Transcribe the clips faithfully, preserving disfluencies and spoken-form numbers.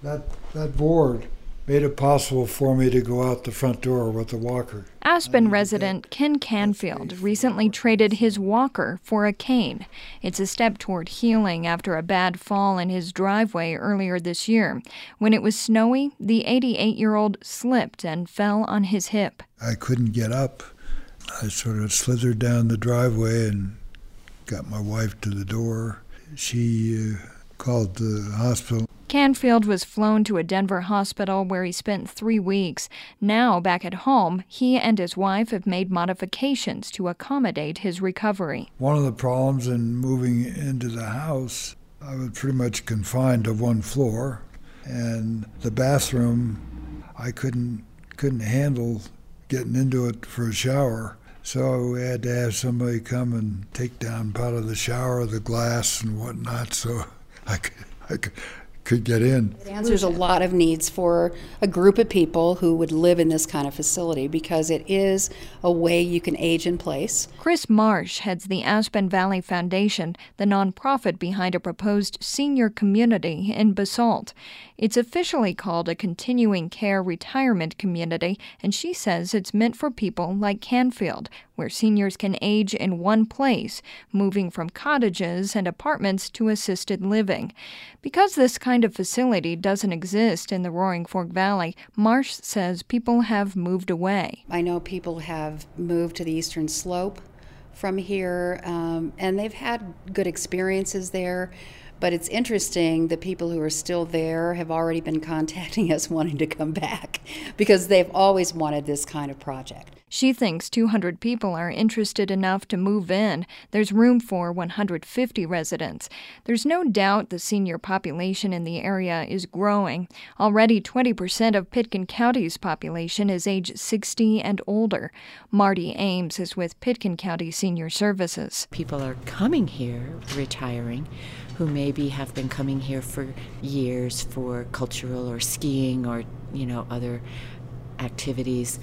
That, that board made it possible for me to go out the front door with a walker. Aspen resident Ken Canfield recently traded his walker for a cane. It's a step toward healing after a bad fall in his driveway earlier this year. When it was snowy, the eighty-eight-year-old slipped and fell on his hip. I couldn't get up. I sort of slithered down the driveway and got my wife to the door. She uh, called the hospital. Canfield was flown to a Denver hospital where he spent three weeks. Now, back at home, he and his wife have made modifications to accommodate his recovery. One of the problems in moving into the house, I was pretty much confined to one floor, and the bathroom, I couldn't couldn't handle getting into it for a shower. So we had to have somebody come and take down part of the shower, the glass and whatnot, so I could, I could could get in. It answers a lot of needs for a group of people who would live in this kind of facility because it is a way you can age in place. Chris Marsh heads the Aspen Valley Foundation, the nonprofit behind a proposed senior community in Basalt. It's officially called a continuing care retirement community, and she says it's meant for people like Canfield, where seniors can age in one place, moving from cottages and apartments to assisted living. Because this kind of facility doesn't exist in the Roaring Fork Valley, Marsh says people have moved away. I know people have moved to the Eastern Slope from here, um, and they've had good experiences there. But it's interesting, the people who are still there have already been contacting us wanting to come back because they've always wanted this kind of project. She thinks two hundred people are interested enough to move in. There's room for one hundred fifty residents. There's no doubt the senior population in the area is growing. Already twenty percent of Pitkin County's population is age sixty and older. Marty Ames is with Pitkin County Senior Services. People are coming here, retiring, who maybe have been coming here for years for cultural or skiing or, you know, other activities.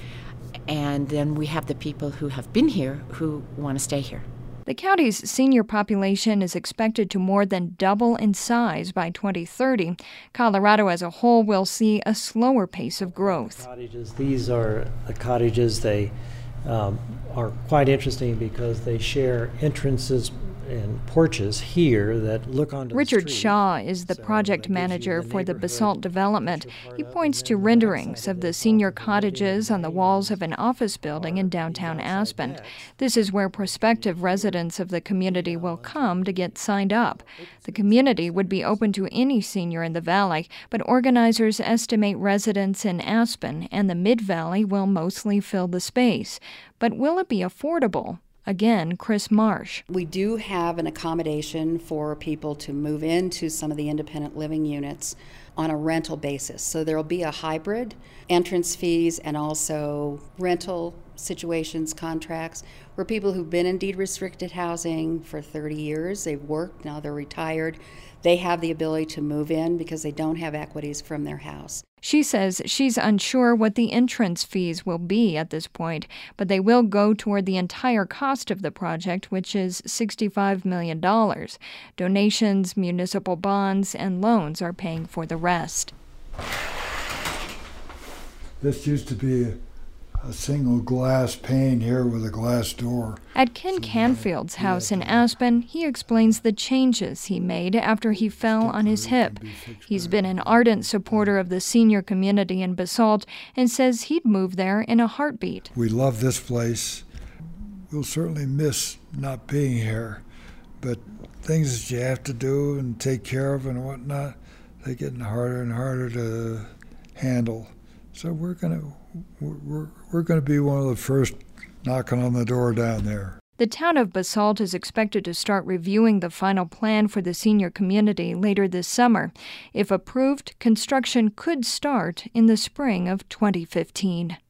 And then we have the people who have been here who want to stay here. The county's senior population is expected to more than double in size by twenty thirty. Colorado as a whole will see a slower pace of growth. Cottages. These are the cottages. They um, are quite interesting because they share entrances and porches here that look onto Richard the street. Shaw is the So project manager the for the neighborhood Basalt development. He part points of, to and then renderings outside of of the it, senior the cottages on the walls of an office building in downtown Aspen. This is where prospective residents of the community will come to get signed up. The community would be open to any senior in the valley, but organizers estimate residents in Aspen and the Mid-Valley will mostly fill the space. But will it be affordable? Again, Chris Marsh. We do have an accommodation for people to move into some of the independent living units on a rental basis. So there will be a hybrid, entrance fees and also rental situations, contracts, where people who've been in deed restricted housing for thirty years, they've worked, now they're retired, they have the ability to move in because they don't have equities from their house. She says she's unsure what the entrance fees will be at this point, but they will go toward the entire cost of the project, which is sixty-five million dollars. Donations, municipal bonds, and loans are paying for the rest. This used to be a, a single glass pane here with a glass door. At Ken Canfield's house in Aspen, he explains the changes he made after he fell on his hip. He's been an ardent supporter of the senior community in Basalt and says he'd move there in a heartbeat. We love this place. We'll certainly miss not being here, but things that you have to do and take care of and whatnot, they're getting harder and harder to handle. So we're gonna we're we're gonna be one of the first knocking on the door down there. The town of Basalt is expected to start reviewing the final plan for the senior community later this summer. If approved, construction could start in the spring of twenty fifteen.